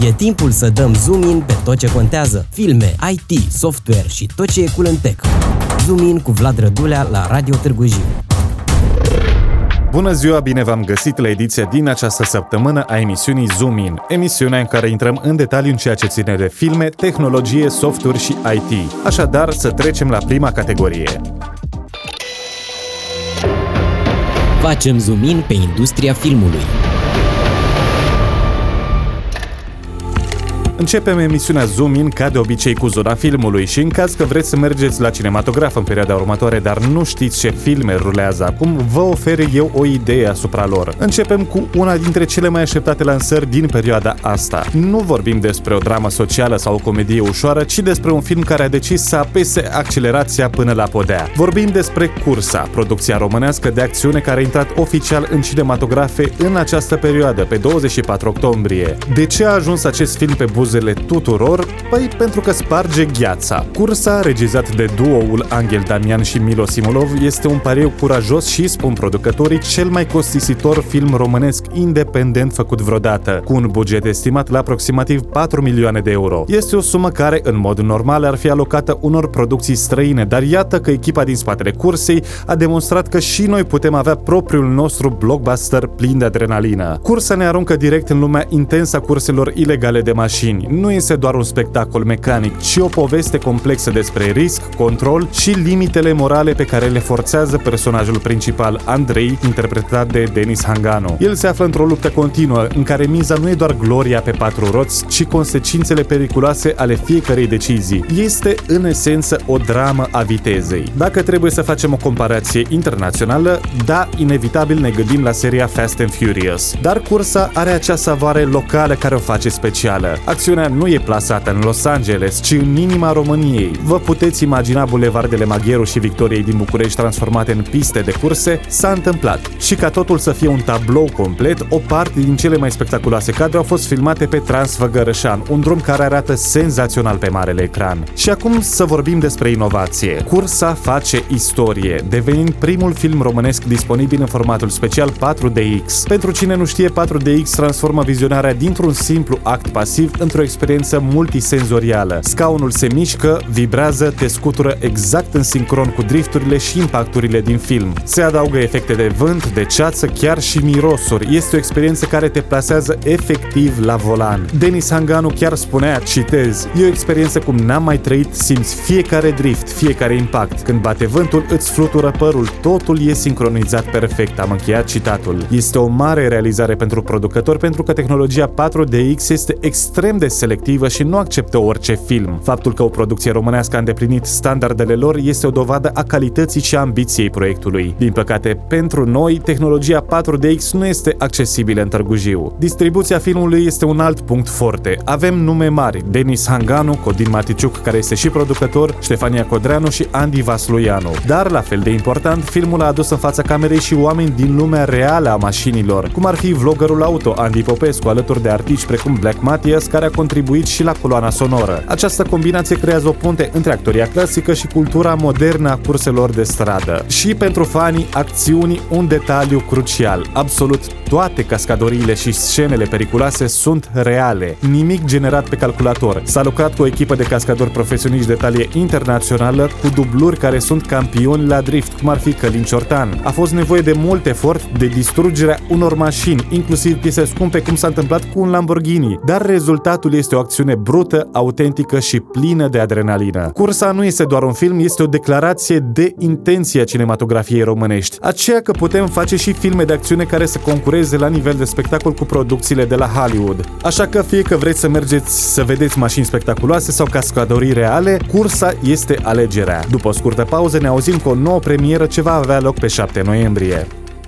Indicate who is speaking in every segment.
Speaker 1: E timpul să dăm zoom in pe tot ce contează: filme, IT, software și tot ce e cool în tech. Zoom in cu Vlad Rădulea la Radio Târgu Jiu.
Speaker 2: Bună ziua, bine v-am găsit la ediția din această săptămână a emisiunii Zoom In, emisiunea în care intrăm în detaliu în ceea ce ține de filme, tehnologie, software și IT. Așadar, să trecem la prima categorie.
Speaker 1: Facem zoom in pe industria filmului.
Speaker 2: Începem emisiunea Zoom In ca de obicei cu zona filmului și în caz că vreți să mergeți la cinematograf în perioada următoare, dar nu știți ce filme rulează acum, vă ofer eu o idee asupra lor. Începem cu una dintre cele mai așteptate lansări din perioada asta. Nu vorbim despre o dramă socială sau o comedie ușoară, ci despre un film care a decis să apese accelerația până la podea. Vorbim despre Cursa, producția românească de acțiune care a intrat oficial în cinematografe în această perioadă, pe 24 octombrie. De ce a ajuns acest film pe buzele tuturor? Păi pentru că sparge gheața. Cursa, regizat de duoul Angel Damian și Milo Simulov, este un pariu curajos și, spun producătorii, cel mai costisitor film românesc independent făcut vreodată, cu un buget estimat la aproximativ 4 milioane de euro. Este o sumă care, în mod normal, ar fi alocată unor producții străine, dar iată că echipa din spatele Cursei a demonstrat că și noi putem avea propriul nostru blockbuster plin de adrenalină. Cursa ne aruncă direct în lumea intensă a curselor ilegale de mașini. Nu este doar un spectacol mecanic, ci o poveste complexă despre risc, control și limitele morale pe care le forțează personajul principal, Andrei, interpretat de Denis Hanganu. El se află într-o luptă continuă, în care miza nu e doar gloria pe patru roți, ci consecințele periculoase ale fiecărei decizii. Este, în esență, o dramă a vitezei. Dacă trebuie să facem o comparație internațională, da, inevitabil ne gândim la seria Fast and Furious. Dar Cursa are acea savoare locală care o face specială. Acțiunea nu e plasată în Los Angeles, ci în inima României. Vă puteți imagina bulevardele Magheru și Victoriei din București transformate în piste de curse? S-a întâmplat. Și ca totul să fie un tablou complet, o parte din cele mai spectaculoase cadre au fost filmate pe Transfăgărășan, un drum care arată senzațional pe marele ecran. Și acum să vorbim despre inovație. Cursa face istorie, devenind primul film românesc disponibil în formatul special 4DX. Pentru cine nu știe, 4DX transformă vizionarea dintr-un simplu act pasiv într-o experiență multisenzorială. Scaunul se mișcă, vibrează, te scutură exact în sincron cu drifturile și impacturile din film. Se adaugă efecte de vânt, de ceață, chiar și mirosuri. Este o experiență care te plasează efectiv la volan. Denis Hanganu chiar spunea, citez, e o experiență cum n-am mai trăit, simți fiecare drift, fiecare impact. Când bate vântul, îți flutură părul, totul e sincronizat perfect. Am încheiat citatul. Este o mare realizare pentru producători, pentru că tehnologia 4DX este extrem de selectivă și nu acceptă orice film. Faptul că o producție românească a îndeplinit standardele lor este o dovadă a calității și a ambiției proiectului. Din păcate, pentru noi, tehnologia 4DX nu este accesibilă în Târgu Jiu. Distribuția filmului este un alt punct forte. Avem nume mari: Denis Hanganu, Codin Maticiuc, care este și producător, Ștefania Codreanu și Andy Vasluianu. Dar, la fel de important, filmul a adus în fața camerei și oameni din lumea reală a mașinilor, cum ar fi vloggerul auto Andy Popescu, alături de artiști precum Black Matias, care a contribuit și la coloana sonoră. Această combinație creează o punte între actoria clasică și cultura modernă a curselor de stradă. Și pentru fanii acțiunii, un detaliu crucial: absolut toate cascadoriile și scenele periculoase sunt reale, nimic generat pe calculator. S-a lucrat cu o echipă de cascadori profesioniști de talie internațională, cu dubluri care sunt campioni la drift, cum ar fi Călin Ciortan. A fost nevoie de mult efort de distrugerea unor mașini, inclusiv piese scumpe, cum s-a întâmplat cu un Lamborghini, dar rezultatul este o acțiune brută, autentică și plină de adrenalină. Cursa nu este doar un film, este o declarație de intenție a cinematografiei românești, aceea că putem face și filme de acțiune care să concureze la nivel de spectacol cu producțiile de la Hollywood. Așa că fie că vreți să mergeți să vedeți mașini spectaculoase sau cascadorii reale, Cursa este alegerea. După o scurtă pauză ne auzim cu o nouă premieră ce va avea loc pe 7 noiembrie.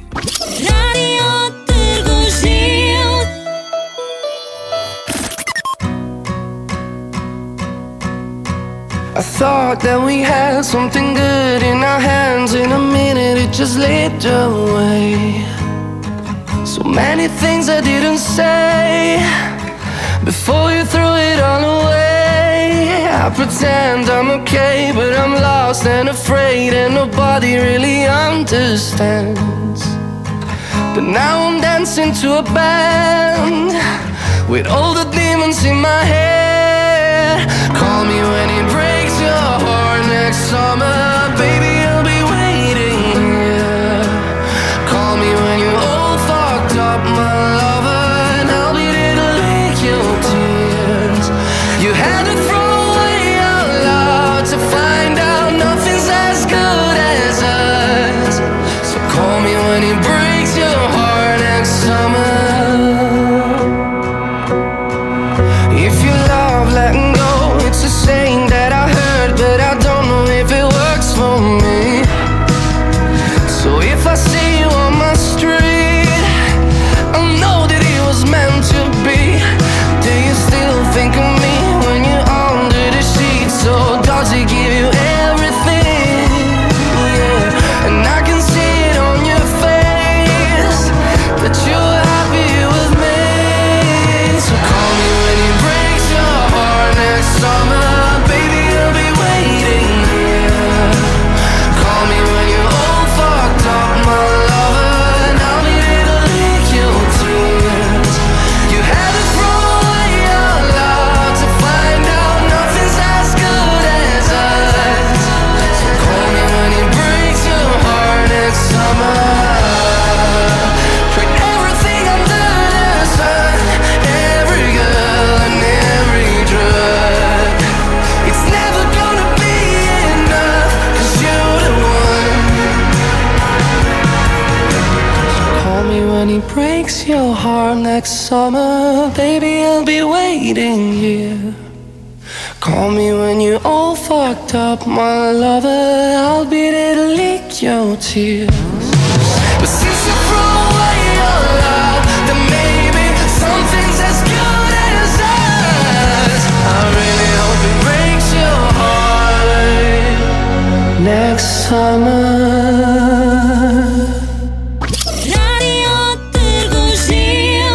Speaker 3: I thought that we had something good in our hands. In a minute it just slipped away. So many things I didn't say before you threw it all away. I pretend I'm okay, but I'm lost and afraid, and nobody really understands. But now I'm dancing to a band with all the demons in my head. Call me when it breaks your heart next summer. Baby, I'll be waiting here. Call me when you're all fucked up, my lover, and I'll be there to lick your tears. You had to throw away our love to find out nothing's as good as us. So call me when it breaks your heart next summer. If you love letting go, it's a saying that I heard, but I don't know if it works for me. So if I see you on my street, I'll know that it was meant to be. Do you still think of me when you're under the sheets? Or does it give you everything? Yeah. And I can see it on your face that you're happy with me. So call me when it breaks your heart next summer. Baby, I'll be waiting here. Call me when you're all fucked up, my lover, and I'll be there to lick your tears. You had to throw away your love to find out nothing's as good as us. So call me when it breaks your heart next summer. Tried everything under the sun, every girl and every drug. It's never gonna be enough, 'cause you're the one. Call me when he breaks your heart next summer. Baby, I'll be waiting here. Call me when you're all fucked up, my lover. I'll be there to lick your tears. But since you throw away your love, then maybe something's as good as us. I really hope it breaks your heart next summer.
Speaker 4: Radio Târgu Jiu.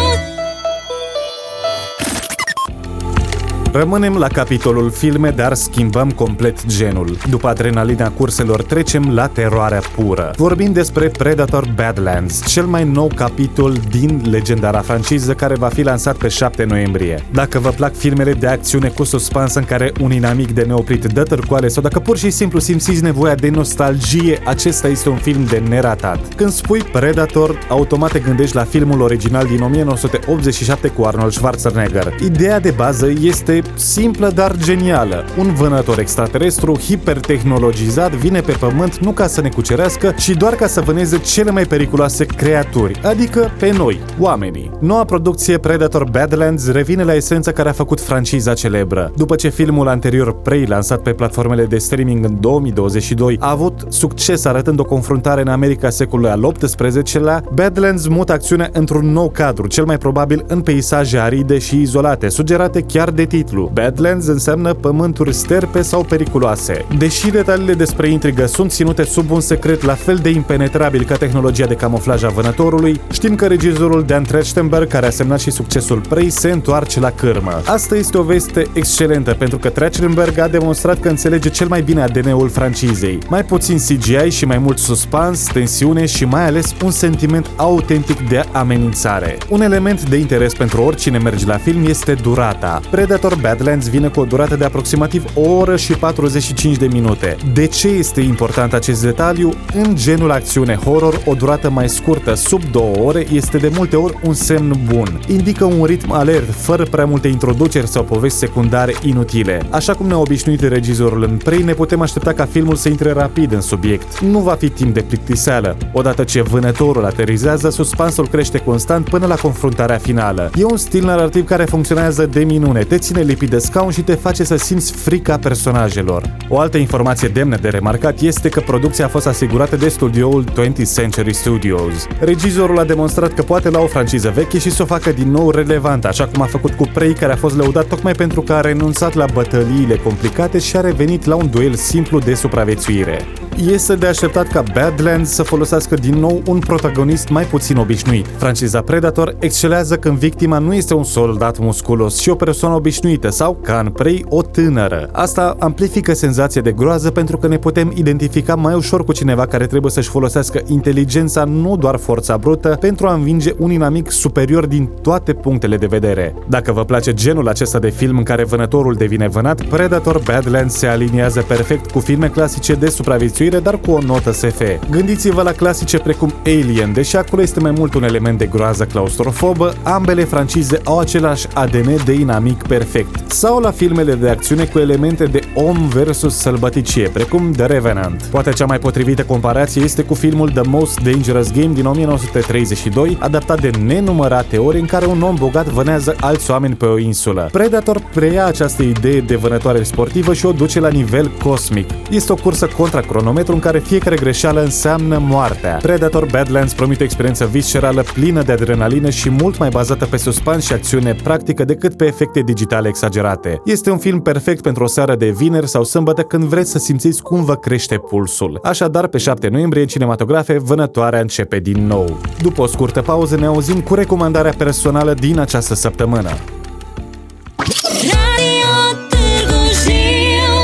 Speaker 2: Rămânem la capitolul filme, dar schimbăm complet genul. După adrenalina curselor trecem la teroarea pură. Vorbim despre Predator Badlands, cel mai nou capitol din legendara franciză care va fi lansat pe 7 noiembrie. Dacă vă plac filmele de acțiune cu suspans în care un inamic de neoprit dă târcoale sau dacă pur și simplu simțiți nevoia de nostalgie, acesta este un film de neratat. Când spui Predator, automat te gândești la filmul original din 1987 cu Arnold Schwarzenegger. Ideea de bază este simplă, dar genială. Un vânător extraterestru hipertehnologizat vine pe pământ nu ca să ne cucerească, ci doar ca să vâneze cele mai periculoase creaturi, adică pe noi, oamenii. Noua producție Predator Badlands revine la esența care a făcut franciza celebră. După ce filmul anterior Prey, lansat pe platformele de streaming în 2022, a avut succes arătând o confruntare în America secolului al XVIII-lea, Badlands mută acțiunea într-un nou cadru, cel mai probabil în peisaje aride și izolate, sugerate chiar de titlu. Badlands înseamnă pământuri sterpe sau periculoase. Deși detaliile despre intrigă sunt ținute sub un secret la fel de impenetrabil ca tehnologia de camuflaj a vânătorului, știm că regizorul Dan Trachtenberg, care a semnat și succesul Prey, se întoarce la cârmă. Asta este o veste excelentă, pentru că Trachtenberg a demonstrat că înțelege cel mai bine ADN-ul francizei. Mai puțin CGI și mai mult suspans, tensiune și mai ales un sentiment autentic de amenințare. Un element de interes pentru oricine merge la film este durata. Predator Badlands vine cu o durată de aproximativ o oră și 45 de minute. De ce este important acest detaliu? În genul acțiune-horror, o durată mai scurtă, sub 2 ore, este de multe ori un semn bun. Indică un ritm alert, fără prea multe introduceri sau povești secundare inutile. Așa cum ne-a obișnuit regizorul în Prey, ne putem aștepta ca filmul să intre rapid în subiect. Nu va fi timp de plictiseală. Odată ce vânătorul aterizează, suspansul crește constant până la confruntarea finală. E un stil narrativ care funcționează de minune, te ține lipit de scaun și te face să simți frica personajelor. O altă informație demnă de remarcat este că producția a fost asigurată de studioul 20th Century Studios. Regizorul a demonstrat că poate lua o franciză veche și să o facă din nou relevantă, așa cum a făcut cu Prey, care a fost lăudat tocmai pentru că a renunțat la bătăliile complicate și a revenit la un duel simplu de supraviețuire. Este de așteptat ca Badlands să folosească din nou un protagonist mai puțin obișnuit. Franciza Predator excelează când victima nu este un soldat musculos, ci o persoană obișnuită sau, ca în Prey, o tânără. Asta amplifică senzația de groază pentru că ne putem identifica mai ușor cu cineva care trebuie să-și folosească inteligența, nu doar forța brută, pentru a învinge un inamic superior din toate punctele de vedere. Dacă vă place genul acesta de film în care vânătorul devine vânat, Predator Badlands se aliniază perfect cu filme clasice de supraviețuire, dar cu o notă SF. Gândiți-vă la clasice precum Alien, deși acolo este mai mult un element de groază claustrofobă, ambele francize au același ADN de inamic perfect. Sau la filmele de acțiune cu elemente de om versus sălbăticie, precum The Revenant. Poate cea mai potrivită comparație este cu filmul The Most Dangerous Game din 1932, adaptat de nenumărate ori, în care un om bogat vânează alți oameni pe o insulă. Predator preia această idee de vânătoare sportivă și o duce la nivel cosmic. Este o cursă contra cronometru în care fiecare greșeală înseamnă moartea. Predator Badlands promite o experiență viscerală, plină de adrenalină și mult mai bazată pe suspans și acțiune practică decât pe efecte digitale exagerate. Este un film perfect pentru o seară de vineri sau sâmbătă când vreți să simțiți cum vă crește pulsul. Așadar, pe 7 noiembrie în cinematografe, Vânătoarea începe din nou. După o scurtă pauză ne auzim cu recomandarea personală din această săptămână.
Speaker 4: Radio Târgu Jiu.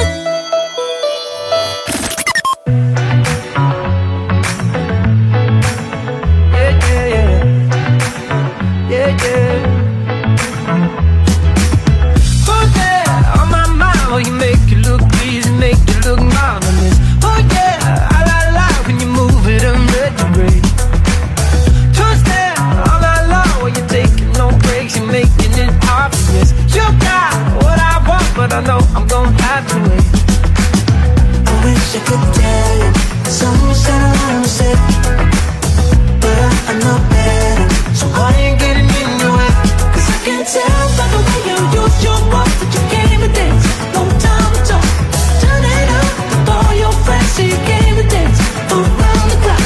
Speaker 3: But I know I'm gonna have to wait. I wish I could tell you something said I wanna say, but I know better, so I ain't getting in your way. 'Cause I can tell by the way you use your words that you came to dance. No time to talk, turn it up with all your friends. So you came to dance around the clock.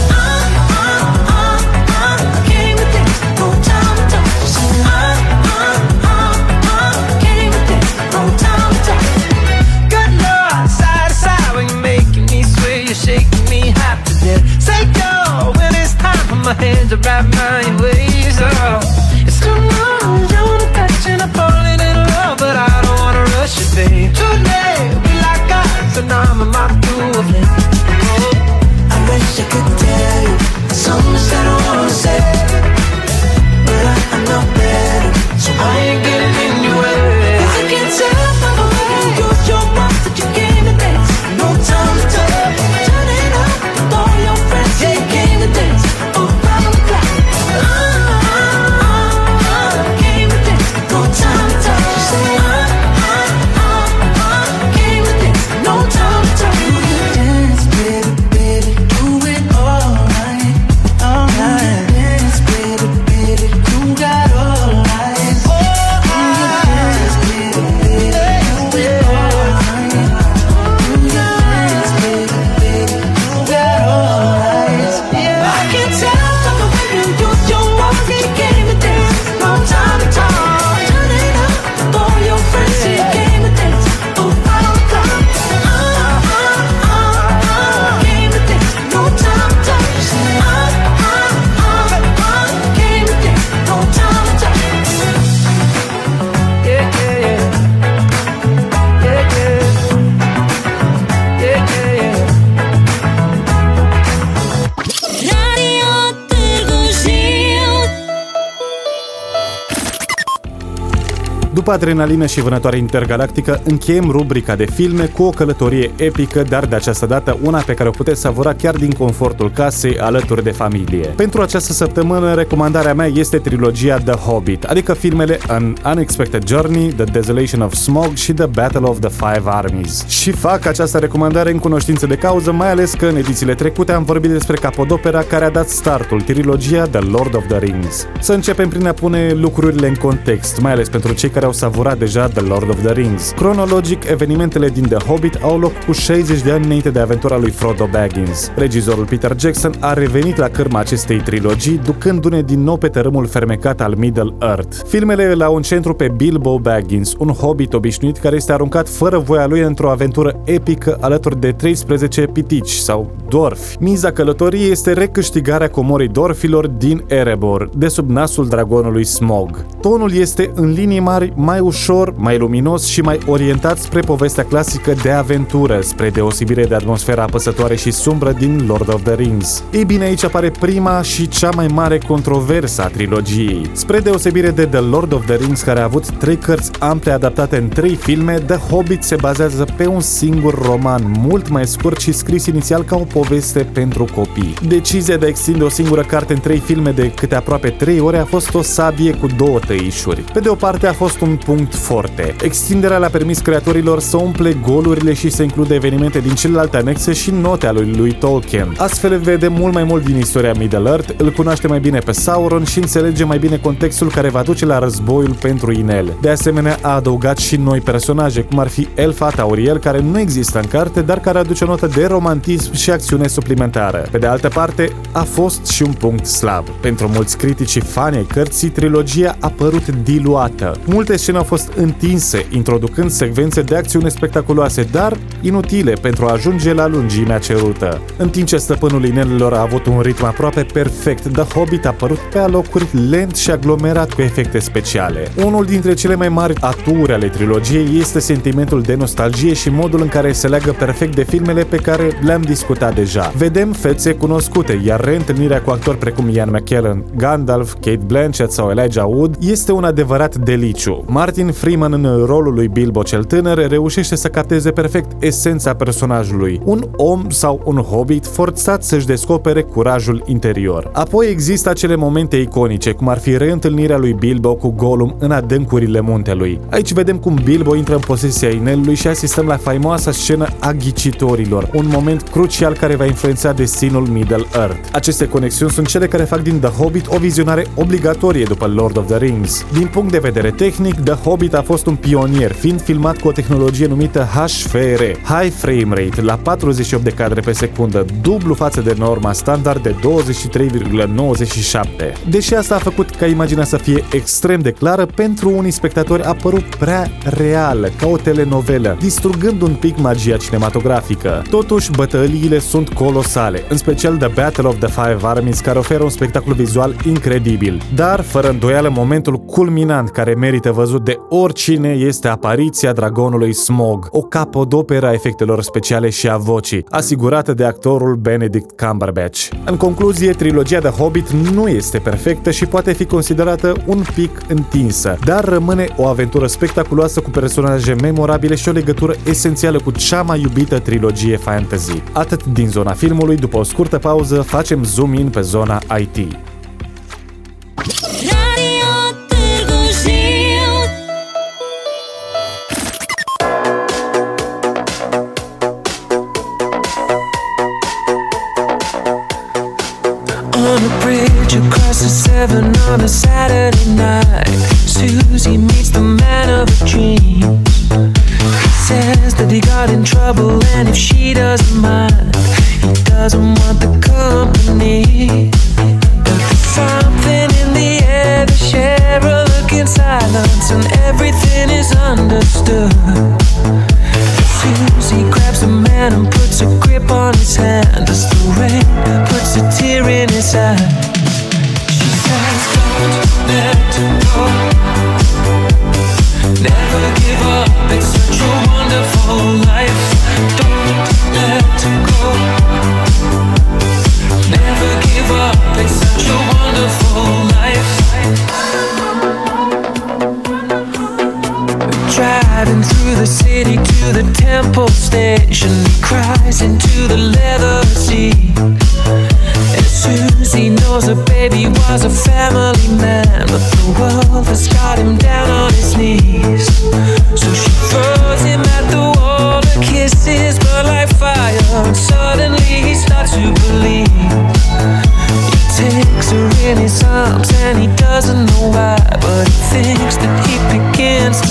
Speaker 3: Came to dance, no time to talk. So came to dance, no time to talk. Good Lord, side to side when you're making me sway, you're shaking me half to death. Say go when it's time for my hands to wrap around your waist. Oh, it's too long, you wanna touch and I'm falling in love, but I don't wanna rush it, babe. Too late, we like us, and I'm in my groove. I wish I could tell you something that I wanna say, but I know better, so I ain't getting in your way. 'Cause I can tell by the way you use your mouth that you came to dance. No time to talk, turn it up with all your friends. Yeah, you came to dance around the clock. Came to dance, no time to talk. You say came to dance, no time to talk. You dance, baby, baby, do it all night, all night. Dance, baby, baby, you got all night. Dance, baby, baby, do it all night. Dance, baby, baby, you got all night. Yeah, I can tell by the way you use your words that you came to dance. No time to talk, turn it up with all your friends. So you came to dance around the clock. Came to dance, no time to talk. You say came to dance, no time to talk. Yeah, yeah, yeah. Yeah, yeah. Yeah, yeah, yeah.
Speaker 4: Radio Târgu Jiu.
Speaker 2: După Adrenalină și Vânătoare Intergalactică, încheiem rubrica de filme cu o călătorie epică, dar de această dată una pe care o puteți savura chiar din confortul casei, alături de familie. Pentru această săptămână, recomandarea mea este trilogia The Hobbit, adică filmele An Unexpected Journey, The Desolation of Smaug și The Battle of the Five Armies. Și fac această recomandare în cunoștință de cauză, mai ales că în edițiile trecute am vorbit despre capodopera care a dat startul, trilogia The Lord of the Rings. Să începem prin a pune lucrurile în context, mai ales pentru cei care au și-au savurat deja The Lord of the Rings. Cronologic, evenimentele din The Hobbit au loc cu 60 de ani înainte de aventura lui Frodo Baggins. Regizorul Peter Jackson a revenit la cârma acestei trilogii, ducându-ne din nou pe tărâmul fermecat al Middle-earth. Filmele îl au în centru pe Bilbo Baggins, un hobbit obișnuit care este aruncat fără voia lui într-o aventură epică alături de 13 pitici sau dwarfi. Miza călătoriei este recâștigarea comorii dwarfilor din Erebor, de sub nasul dragonului Smaug. Tonul este în linii mari mai ușor, mai luminos și mai orientat spre povestea clasică de aventură, spre deosebire de atmosfera apăsătoare și sumbră din Lord of the Rings. Ei bine, aici apare prima și cea mai mare controversă a trilogiei. Spre deosebire de The Lord of the Rings, care a avut 3 cărți ample adaptate în 3 filme, The Hobbit se bazează pe un singur roman mult mai scurt și scris inițial ca o poveste pentru copii. Decizia de a extinde o singură carte în 3 filme de câte aproape 3 ore a fost o sabie cu 2 tăișuri. Pe de o parte a fost un punct forte. Extinderea le-a permis creatorilor să umple golurile și să includă evenimente din celelalte anexe și note ale lui Tolkien. Astfel vedem mult mai mult din istoria Middle-earth, îl cunoaște mai bine pe Sauron și înțelege mai bine contextul care va duce la războiul pentru inel. De asemenea, a adăugat și noi personaje, cum ar fi elfa Tauriel, care nu există în carte, dar care aduce o notă de romantism și acțiune suplimentară. Pe de altă parte, a fost și un punct slab. Pentru mulți critici și fani ai cărții, trilogia a părut diluată. Multe scene au fost întinse, introducând secvențe de acțiune spectaculoase, dar inutile pentru a ajunge la lungimea cerută. În timp ce Stăpânul Inelelor a avut un ritm aproape perfect, The Hobbit a părut pe alocuri lent și aglomerat cu efecte speciale. Unul dintre cele mai mari aturi ale trilogiei este sentimentul de nostalgie și modul în care se leagă perfect de filmele pe care le-am discutat deja. Vedem fețe cunoscute, iar reîntâlnirea cu actori precum Ian McKellen, Gandalf, Cate Blanchett sau Elijah Wood este un adevărat deliciu. Martin Freeman, în rolul lui Bilbo cel tânăr, reușește să capteze perfect esența personajului. Un om sau un hobbit forțat să-și descopere curajul interior. Apoi există acele momente iconice, cum ar fi reîntâlnirea lui Bilbo cu Gollum în adâncurile muntelui. Aici vedem cum Bilbo intră în posesia inelului și asistăm la faimoasa scenă a ghicitorilor, un moment crucial care va influența destinul Middle-earth. Aceste conexiuni sunt cele care fac din The Hobbit o vizionare obligatorie după Lord of the Rings. Din punct de vedere tehnic, The Hobbit a fost un pionier, fiind filmat cu o tehnologie numită HFR, High Frame Rate, la 48 de cadre pe secundă, dublu față de norma standard de 23,97. Deși asta a făcut ca imaginea să fie extrem de clară, pentru unii spectatori a părut prea reală, ca o telenovelă, distrugând un pic magia cinematografică. Totuși, bătăliile sunt colosale, în special The Battle of the Five Armies, care oferă un spectacol vizual incredibil. Dar, fără îndoială, momentul culminant care merită văzut de oricine este apariția dragonului Smaug, o capodoperă a efectelor speciale și a vocii, asigurată de actorul Benedict Cumberbatch. În concluzie, trilogia The Hobbit nu este perfectă și poate fi considerată un pic întinsă, dar rămâne o aventură spectaculoasă cu personaje memorabile și o legătură esențială cu cea mai iubită trilogie fantasy. Atât din zona filmului, după o scurtă pauză, facem zoom in pe zona IT.
Speaker 4: Radio Târgu Jiu.
Speaker 3: On a bridge across the Severn on a Saturday night, Susie meets the man of her dreams. He says that he got in trouble and if she doesn't mind, he doesn't want the company. But there's something in the air, they share a look in silence and everything is understood. Susie grabs the man and puts a grip on his hand as the rain puts a tear in his eye. She says, don't let go, never give up, it's such a wonderful life. Don't let go, never give up, it's such a wonderful life. Driving through the city to the Temple Station, he cries into the leather seat. And Susie knows her baby was a family man, but the world has got him down on his knees. So she throws him at the wall, her kisses burn like fire, and suddenly he starts to believe. He takes her in his arms and he doesn't know why, but he thinks that he begins to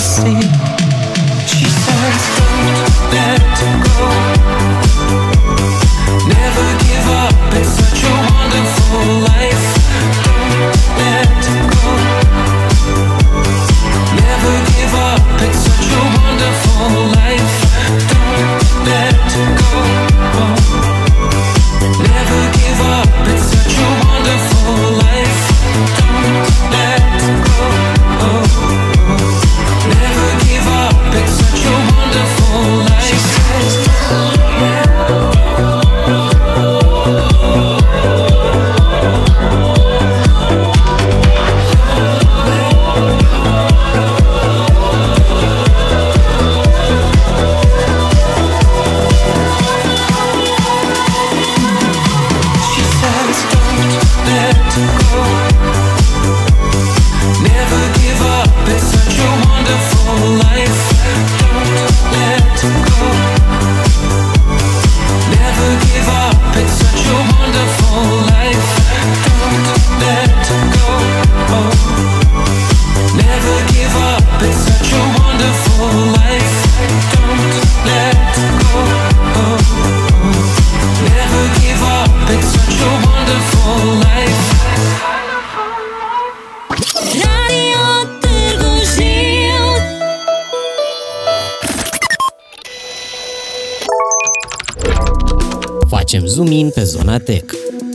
Speaker 1: Facem zoom in pe zona tech.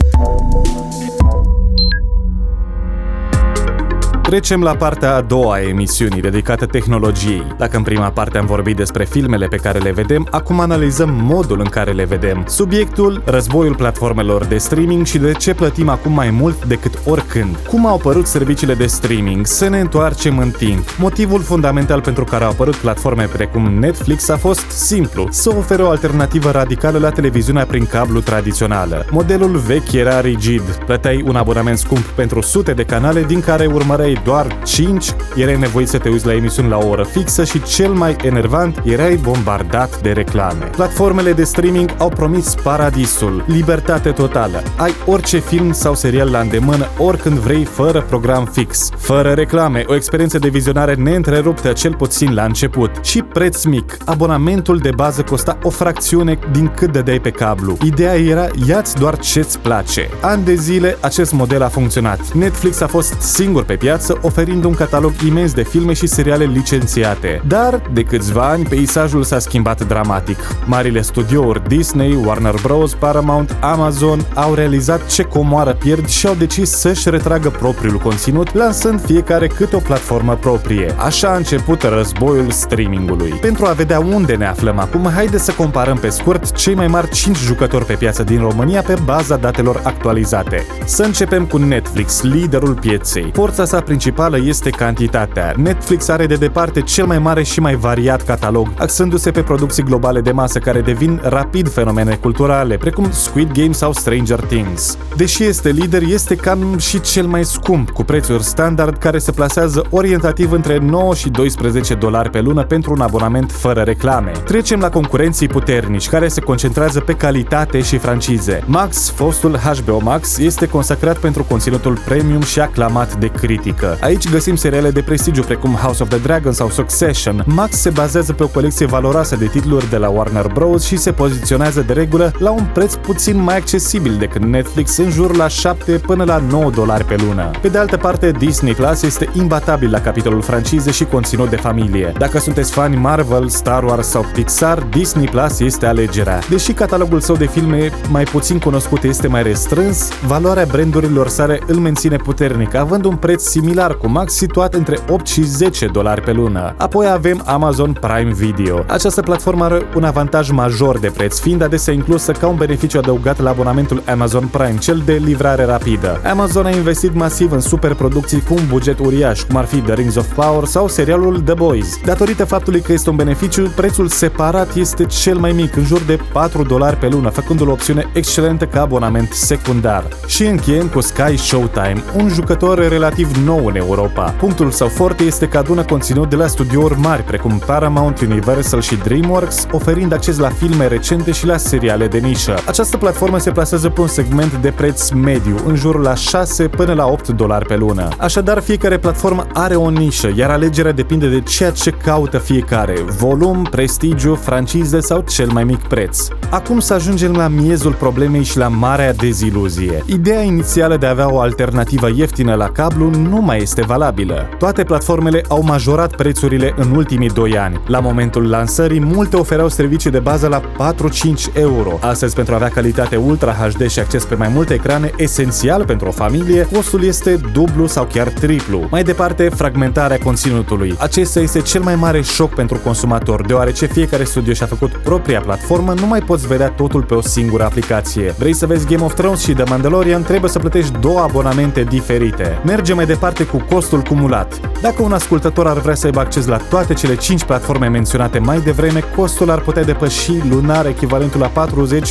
Speaker 2: Trecem la partea a doua a emisiunii, dedicată tehnologiei. Dacă în prima parte am vorbit despre filmele pe care le vedem, acum analizăm modul în care le vedem. Subiectul, războiul platformelor de streaming și de ce plătim acum mai mult decât oricând. Cum au apărut serviciile de streaming? Să ne întoarcem în timp. Motivul fundamental pentru care au apărut platforme precum Netflix a fost simplu, să ofere o alternativă radicală la televiziunea prin cablu tradițională. Modelul vechi era rigid. Plăteai un abonament scump pentru sute de canale, din care urmăreai doar 5, erai nevoit să te uiți la emisiuni la o oră fixă și, cel mai enervant, erai bombardat de reclame. Platformele de streaming au promis paradisul, libertate totală. Ai orice film sau serial la îndemână, oricând vrei, fără program fix, fără reclame, o experiență de vizionare neîntreruptă, cel puțin la început, și preț mic. Abonamentul de bază costa o fracțiune din cât dădeai pe cablu. Ideea era, ia-ți doar ce-ți place. Ani de zile acest model a funcționat. Netflix a fost singur pe piață, oferind un catalog imens de filme și seriale licențiate. Dar, de câțiva ani, peisajul s-a schimbat dramatic. Marile studiouri Disney, Warner Bros., Paramount, Amazon au realizat ce comoară pierd și au decis să-și retragă propriul conținut, lansând fiecare câte o platformă proprie. Așa a început războiul streamingului. Pentru a vedea unde ne aflăm acum, haide să comparăm pe scurt cei mai mari 5 jucători pe piață din România pe baza datelor actualizate. Să începem cu Netflix, liderul pieței. Forța sa principală este cantitatea. Netflix are de departe cel mai mare și mai variat catalog, axându-se pe producții globale de masă care devin rapid fenomene culturale, precum Squid Game sau Stranger Things. Deși este lider, este cam și cel mai scump, cu prețuri standard care se plasează orientativ între 9 și 12 dolari pe lună pentru un abonament fără reclame. Trecem la concurenții puternici, care se concentrează pe calitate și francize. Max, fostul HBO Max, este consacrat pentru conținutul premium și aclamat de critică. Aici găsim seriale de prestigiu precum House of the Dragon sau Succession. Max se bazează pe o colecție valoroasă de titluri de la Warner Bros. Și se poziționează de regulă la un preț puțin mai accesibil decât Netflix, în jur la 7 până la 9 dolari pe lună. Pe de altă parte, Disney Plus este imbatabil la capitolul francize și conținut de familie. Dacă sunteți fani Marvel, Star Wars sau Pixar, Disney Plus este alegerea. Deși catalogul său de filme mai puțin cunoscut este mai restrâns, valoarea brandurilor sale îl menține puternic, având un preț similar cu Max, situat între 8 și 10 dolari pe lună. Apoi avem Amazon Prime Video. Această platformă are un avantaj major de preț, fiind adesea inclusă ca un beneficiu adăugat la abonamentul Amazon Prime, cel de livrare rapidă. Amazon a investit masiv în superproducții cu un buget uriaș, cum ar fi The Rings of Power sau serialul The Boys. Datorită faptului că este un beneficiu, prețul separat este cel mai mic, în jur de 4 dolari pe lună, făcându-l o opțiune excelentă ca abonament secundar. Și încheiem cu Sky Showtime, un jucător relativ nou în Europa. Punctul său forte este că adună conținut de la studiouri mari precum Paramount, Universal și DreamWorks, oferind acces la filme recente și la seriale de nișă. Această platformă se plasează pe un segment de preț mediu, în jurul la 6 până la 8 dolari pe lună. Așadar, fiecare platformă are o nișă, iar alegerea depinde de ceea ce caută fiecare: volum, prestigiu, francize sau cel mai mic preț. Acum să ajungem la miezul problemei și la marea deziluzie. Ideea inițială de a avea o alternativă ieftină la cablu nu mai este valabilă. Toate platformele au majorat prețurile în ultimii 2 ani. La momentul lansării, multe ofereau servicii de bază la 4-5 euro. Astăzi, pentru a avea calitate Ultra HD și acces pe mai multe ecrane, esențial pentru o familie, costul este dublu sau chiar triplu. Mai departe, fragmentarea conținutului. Acesta este cel mai mare șoc pentru consumator, deoarece fiecare studio și-a făcut propria platformă, nu mai poți vedea totul pe o singură aplicație. Vrei să vezi Game of Thrones și The Mandalorian, trebuie să plătești 2 abonamente diferite. Merge mai departe cu costul cumulat. Dacă un ascultător ar vrea să aibă acces la toate cele 5 platforme menționate mai devreme, costul ar putea depăși lunar echivalentul la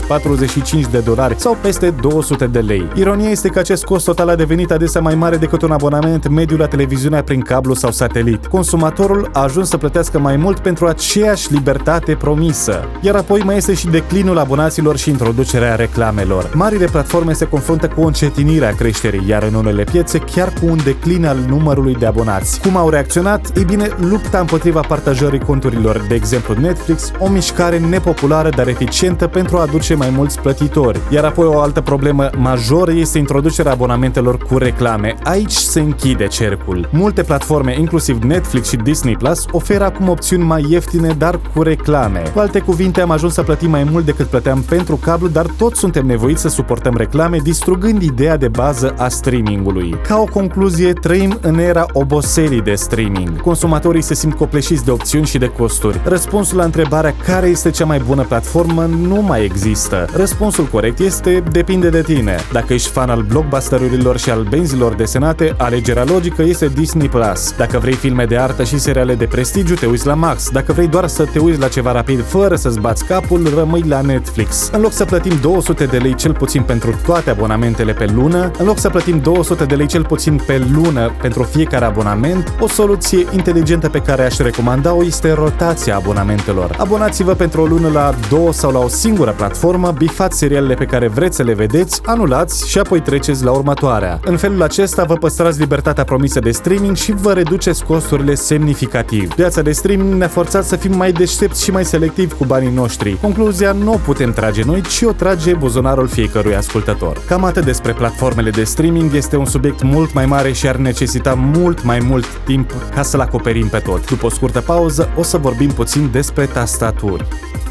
Speaker 2: 40-45 de dolari sau peste 200 de lei. Ironia este că acest cost total a devenit adesea mai mare decât un abonament mediu la televiziunea prin cablu sau satelit. Consumatorul a ajuns să plătească mai mult pentru aceeași libertate promisă. Iar apoi mai este și declinul abonaților și introducerea reclamelor. Marile platforme se confruntă cu o încetinire a creșterii, iar în unele piețe chiar cu un declin declin al numărului de abonați. Cum au reacționat? Ei bine, lupta împotriva partajării conturilor, de exemplu Netflix, o mișcare nepopulară, dar eficientă pentru a aduce mai mulți plătitori. Iar apoi o altă problemă majoră este introducerea abonamentelor cu reclame. Aici se închide cercul. Multe platforme, inclusiv Netflix și Disney Plus, oferă acum opțiuni mai ieftine, dar cu reclame. Cu alte cuvinte, am ajuns să plătim mai mult decât plăteam pentru cablu, dar toți suntem nevoiți să suportăm reclame, distrugând ideea de bază a streamingului. Ca o concluzie, trăim în era oboselii de streaming. Consumatorii se simt copleșiți de opțiuni și de costuri. Răspunsul la întrebarea care este cea mai bună platformă nu mai există. Răspunsul corect este depinde de tine. Dacă ești fan al blockbusterurilor și al benzilor desenate, alegerea logică este Disney Plus. Dacă vrei filme de artă și seriale de prestigiu, te uiți la Max. Dacă vrei doar să te uiți la ceva rapid fără să-ți bați capul, rămâi la Netflix. În loc să plătim 200 de lei cel puțin pentru toate abonamentele pe lună, în loc să plătim 200 de lei cel puțin pe lună pentru fiecare abonament, o soluție inteligentă pe care aș recomanda-o este rotația abonamentelor. Abonați-vă pentru o lună la 2 sau la o singură platformă, bifați serialele pe care vreți să le vedeți, anulați și apoi treceți la următoarea. În felul acesta vă păstrați libertatea promisă de streaming și vă reduceți costurile semnificativ. Piața de streaming ne-a forțat să fim mai deștepți și mai selectivi cu banii noștri. Concluzia nu o putem trage noi, ci o trage buzunarul fiecărui ascultător. Cam atât despre platformele de streaming, este un subiect mult mai mare și ar necesita mult mai mult timp ca să-l acoperim pe tot. După o scurtă pauză, o să vorbim puțin despre tastaturi.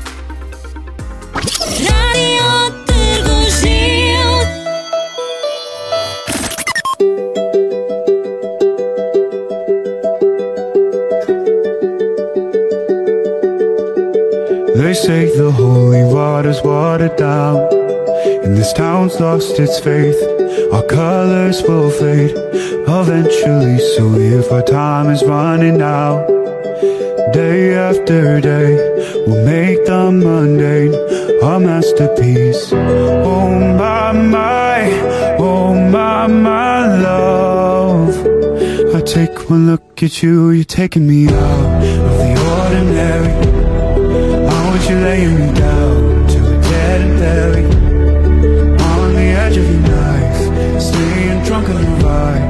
Speaker 4: Radio Târgu Jiu.
Speaker 5: They say the holy water's watered down, and this town's lost its faith. Our colors will fade eventually, so if our time is running out, day after day we'll make the mundane a masterpiece. Oh my, oh my love, I take one look at you, you're taking me out of the ordinary. I want you laying me down till we're dead and buried, on the edge of your knife, staying drunk on your vibe.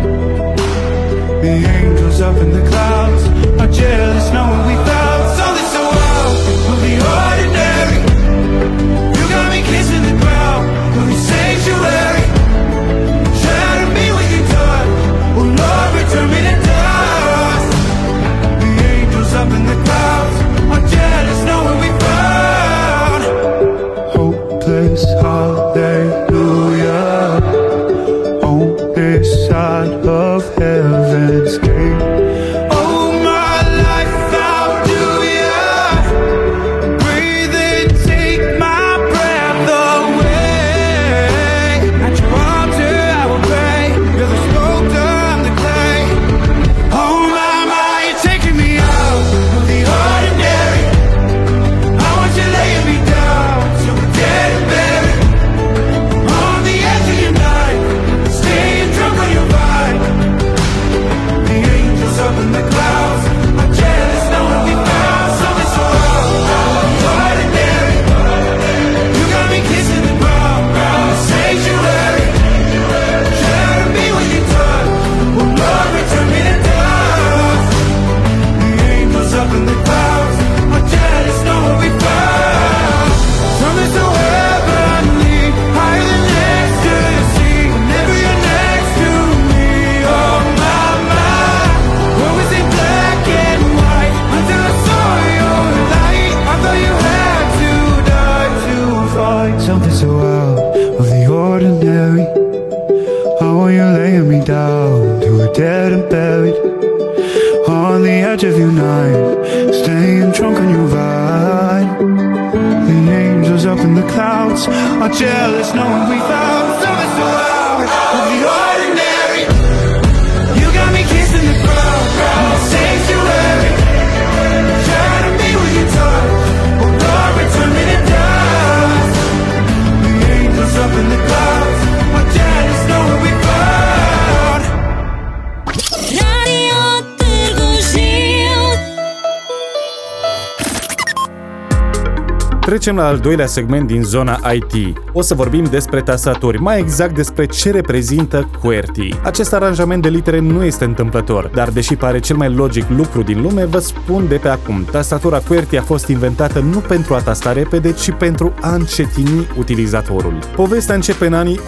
Speaker 5: The angels up in the clouds are jealous knowing we found something so out of the ordinary. You got me kissing the ground of the sanctuary. Shatter me when you're done. Oh Lord, return me to dust. The angels up in the clouds are jealous knowing we found hopeless hallelujah on this side of heaven's gate. Oh my life, how do ya breathe and take my breath away? At your altar I will pray, you're the sculptor, I'm the clay. Oh my, you're taking me out of the ordinary. I want you laying me down till we're dead and buried, on the edge of your night, staying drunk on your vibe. The angels up in the clouds are jealous knowing we found something so ordinary. You got me kissing the ground, the sanctuary. Shatter me when you're done. Oh Lord, return me to dust. The angels up in the clouds are jealous knowing we found something so heavenly, higher than ecstasy. Whenever you're next to me, oh my, what was in black and white until I saw your light. I thought you had to die to find something so out of the ordinary. I want you laying me down till we're dead and buried, on the edge of your night, staying drunk on your vine. The angels up in the clouds are jealous knowing we found something so out of the ordinary. You got me kissing the ground, the sanctuary. Shatter me when you're done. Oh Lord, return me to dust. The angels up in the clouds are jealous knowing we found.
Speaker 4: Radio Târgu Jiu.
Speaker 2: Trecem la al doilea segment din zona IT. O să vorbim despre tastaturi, mai exact despre ce reprezintă QWERTY. Acest aranjament de litere nu este întâmplător, dar deși pare cel mai logic lucru din lume, vă spun de pe acum, tastatura QWERTY a fost inventată nu pentru a tasta repede, ci pentru a încetini utilizatorul. Povestea începe în anii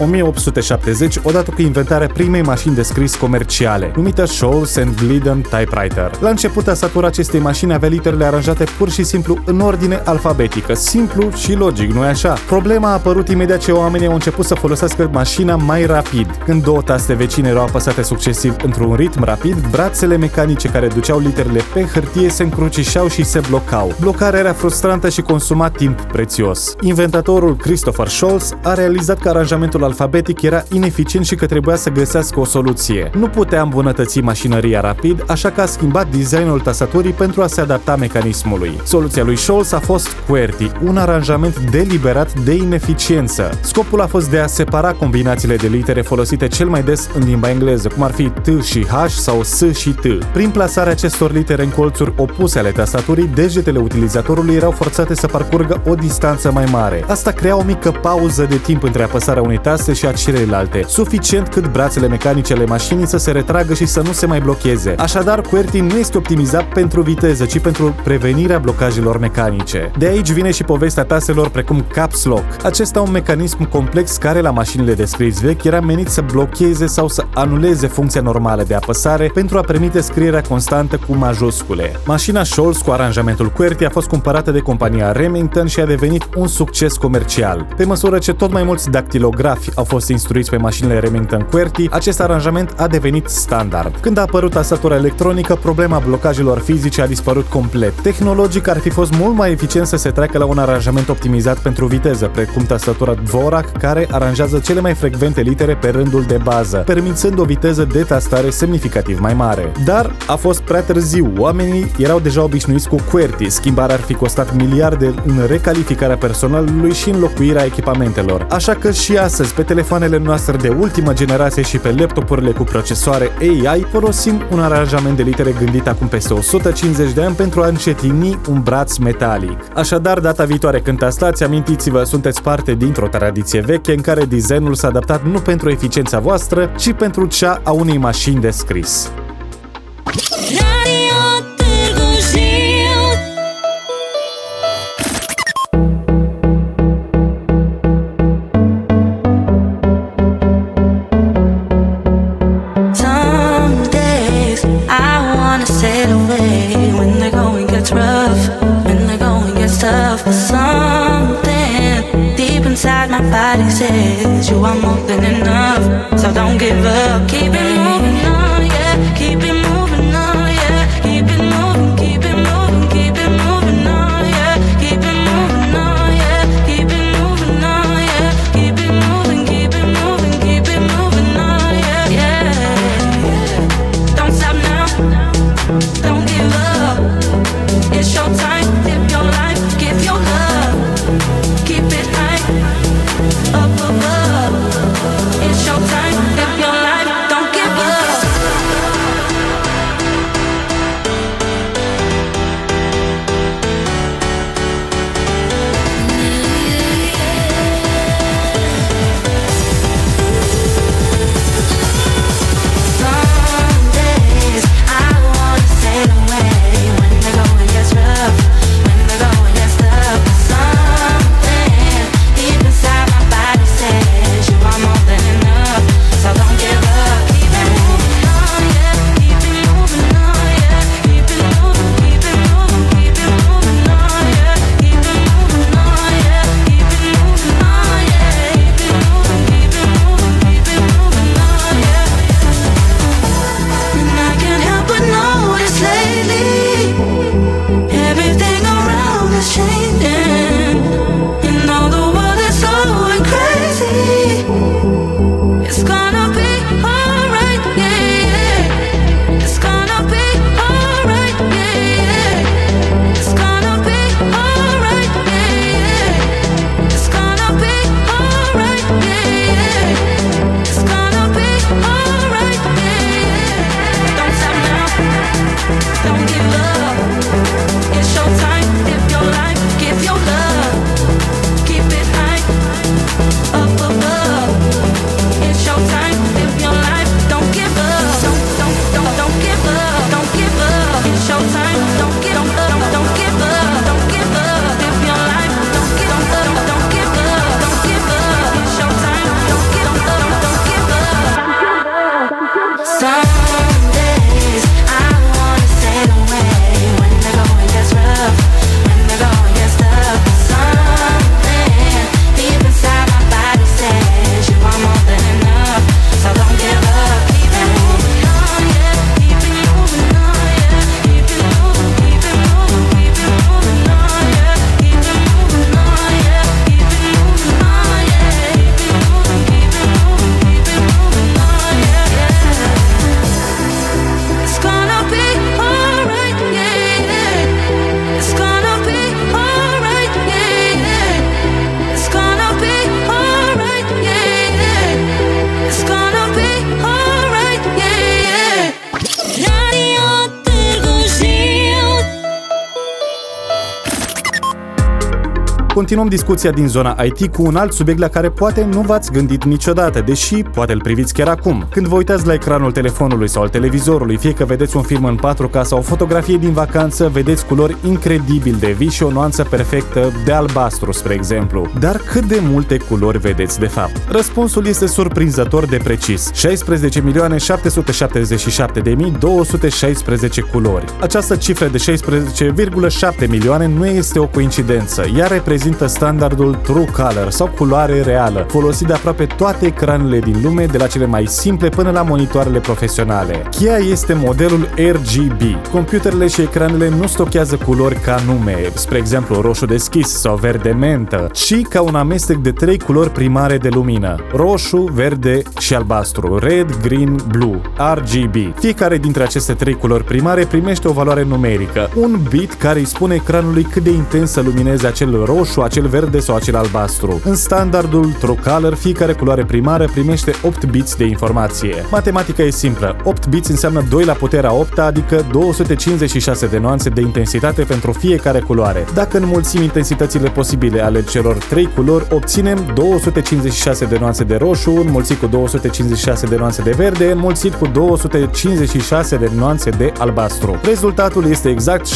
Speaker 2: 1870, odată cu inventarea primei mașini de scris comerciale, numită Scholz and Gliddon Typewriter. La început, tastatura acestei mașini avea literele aranjate pur și simplu în ordine alfabetică, simplu și logic, nu-i așa? Problema a apărut imediat ce oamenii au început să folosească mașina mai rapid. Când două taste vecine erau apăsate succesiv într-un ritm rapid, brațele mecanice care duceau literele pe hârtie se încrucișau și se blocau. Blocarea era frustrantă și consuma timp prețios. Inventatorul Christopher Scholz a realizat că aranjamentul alfabetic era ineficient și că trebuia să găsească o soluție. Nu putea îmbunătăți mașinăria rapid, așa că a schimbat designul tastaturii pentru a se adapta mecanismului. Soluția lui Scholz a fost QWERTY, un aranjament deliberat de ineficiență. Scopul a fost de a separa combinațiile de litere folosite cel mai des în limba engleză, cum ar fi T și H sau S și T. Prin plasarea acestor litere în colțuri opuse ale tastaturii, degetele utilizatorului erau forțate să parcurgă o distanță mai mare. Asta crea o mică pauză de timp între apăsarea unei taste și a celelalte, suficient cât brațele mecanice ale mașinii să se retragă și să nu se mai blocheze. Așadar, QWERTY nu este optimizat pentru viteză, ci pentru prevenirea blocajelor mecanice. De aici vine și povestea tastelor precum Caps Lock. Acesta un mecanism complex care la mașinile de scris vechi era menit să blocheze sau să anuleze funcția normală de apăsare pentru a permite scrierea constantă cu majuscule. Mașina Scholz cu aranjamentul QWERTY a fost cumpărată de compania Remington și a devenit un succes comercial. Pe măsură ce tot mai mulți dactilografi au fost instruiți pe mașinile Remington QWERTY, acest aranjament a devenit standard. Când a apărut tastatura electronică, problema blocajelor fizice a dispărut complet. Tehnologic ar fi fost mult mai eficient să se treacă la un aranjament optimizat pentru viteză, precum tastatura Dvorak, care aranjează cele mai frecvente litere pe rândul de bază, permițând o viteză de tastare semnificativ mai mare. Dar a fost prea târziu, oamenii erau deja obișnuiți cu QWERTY, schimbarea ar fi costat miliarde în recalificarea personalului și înlocuirea echipamentelor. Așa că și astăzi, pe telefoanele noastre de ultimă generație și pe laptopurile cu procesoare AI, folosim un aranjament de litere gândit acum peste 150 de ani pentru a încetini un braț metalic. Așadar, data viitoare când tastați, amintiți-vă, sunteți parte dintr-o tradiție veche în care designul s-a adaptat nu pentru eficiența voastră, ci pentru cea a unei mașini de scris.
Speaker 4: Radio Târgu Jiu.
Speaker 6: Some days I wanna sail away when the going gets rough, when the going gets tough. Something deep inside my body says you are more than enough, so don't give up. Keep it moving on, yeah. Keep it moving on, yeah. Keep it moving, keep it moving, keep it moving on, yeah. Keep it moving on, yeah. Keep it moving on, yeah. Keep it moving, keep it moving, keep it moving on, yeah, yeah. Don't stop now, don't give up. It's your time, live your life, give your love. Keep it high, up above. It's your time, live your life, don't give up.
Speaker 2: Continuăm discuția din zona IT cu un alt subiect la care poate nu v-ați gândit niciodată, deși poate îl priviți chiar acum. Când vă uitați la ecranul telefonului sau al televizorului, fie că vedeți un film în 4K sau o fotografie din vacanță, vedeți culori incredibil de vii și o nuanță perfectă de albastru, spre exemplu. Dar cât de multe culori vedeți de fapt? Răspunsul este surprinzător de precis. 16.777.216 culori. Această cifră de 16,7 milioane nu este o coincidență. Ea reprezintă standardul True Color sau culoare reală, folosit de aproape toate ecranele din lume, de la cele mai simple până la monitoarele profesionale. Cheia este modelul RGB. Computerele și ecranele nu stochează culori ca nume, spre exemplu roșu deschis sau verde mentă, ci ca un amestec de 3 culori primare de lumină: roșu, verde și albastru, red, green, blue, RGB. Fiecare dintre aceste 3 culori primare primește o valoare numerică, un bit care îi spune ecranului cât de intens să lumineze acel roșu, acel verde sau acel albastru. În standardul True Color, fiecare culoare primară primește 8 bits de informație. Matematica e simplă. 8 bits înseamnă 2 la puterea 8, adică 256 de nuanțe de intensitate pentru fiecare culoare. Dacă înmulțim intensitățile posibile ale celor 3 culori, obținem 256 de nuanțe de roșu, înmulțit cu 256 de nuanțe de verde, înmulțit cu 256 de nuanțe de albastru. Rezultatul este exact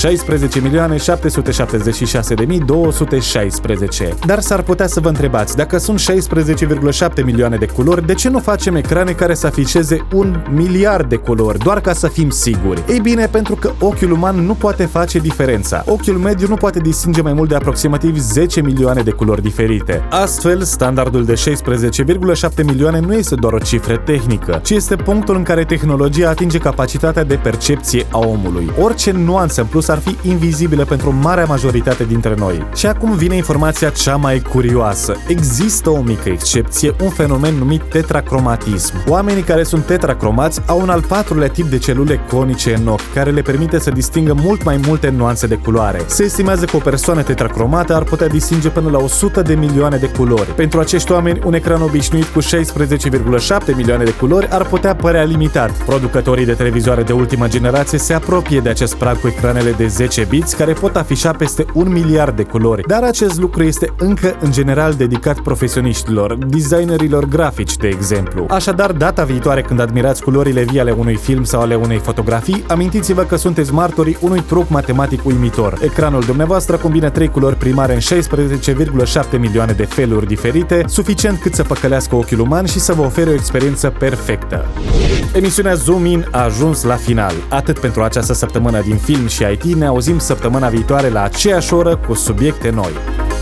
Speaker 2: 16.776.216. Dar s-ar putea să vă întrebați, dacă sunt 16,7 milioane de culori, de ce nu facem ecrane care să afișeze 1 miliard de culori, doar ca să fim siguri? Ei bine, pentru că ochiul uman nu poate face diferența. Ochiul mediu nu poate distinge mai mult de aproximativ 10 milioane de culori diferite. Astfel, standardul de 16,7 milioane nu este doar o cifră tehnică, ci este punctul în care tehnologia atinge capacitatea de percepție a omului. Orice nuanță în plus ar fi invizibilă pentru marea majoritate dintre noi. Și acum vine informația cea mai curioasă. Există o mică excepție, un fenomen numit tetracromatism. Oamenii care sunt tetracromați au un al 4-lea tip de celule conice în ochi, care le permite să distingă mult mai multe nuanțe de culoare. Se estimează că o persoană tetracromată ar putea distinge până la 100 de milioane de culori. Pentru acești oameni, un ecran obișnuit cu 16,7 milioane de culori ar putea părea limitat. Producătorii de televizoare de ultimă generație se apropie de acest prag cu ecranele de 10 biți care pot afișa peste 1 miliard de culori. Dar acest lucru este încă în general dedicat profesioniștilor, designerilor grafici, de exemplu. Așadar, data viitoare când admirați culorile vii ale unui film sau ale unei fotografii, amintiți-vă că sunteți martorii unui truc matematic uimitor. Ecranul dumneavoastră combină 3 culori primare în 16,7 milioane de feluri diferite, suficient cât să păcălească ochiul uman și să vă ofere o experiență perfectă. Emisiunea Zoom In a ajuns la final. Atât pentru această săptămână din film și IT, ne auzim săptămâna viitoare la aceeași oră cu subiecte noi.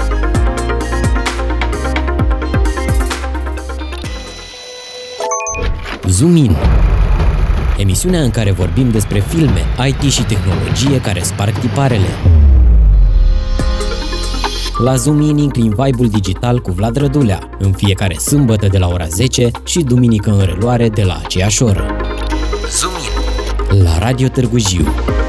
Speaker 1: Zoom In, emisiunea în care vorbim despre filme, IT și tehnologie care sparg tiparele. La Zoom In inclin vibe-ul digital cu Vlad Rădulea, în fiecare sâmbătă de la ora 10 și duminică în reluare de la aceeași oră. Zoom In, la Radio Târgu Jiu.